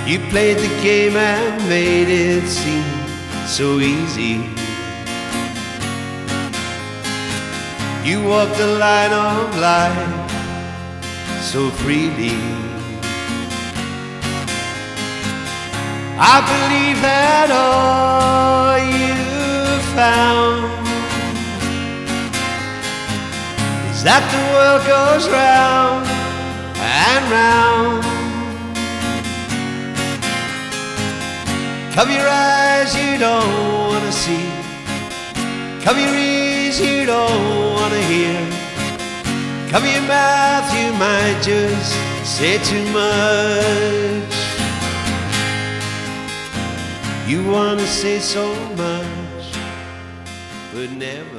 You played the game and made it seem so easy. You walked the line of life so freely. I believe that all you found is that the world goes round and round. Cover your eyes, you don't want to see. Cover your ears, you don't want to hear. Cover your mouth, you might just say too much. You want to say so much, but never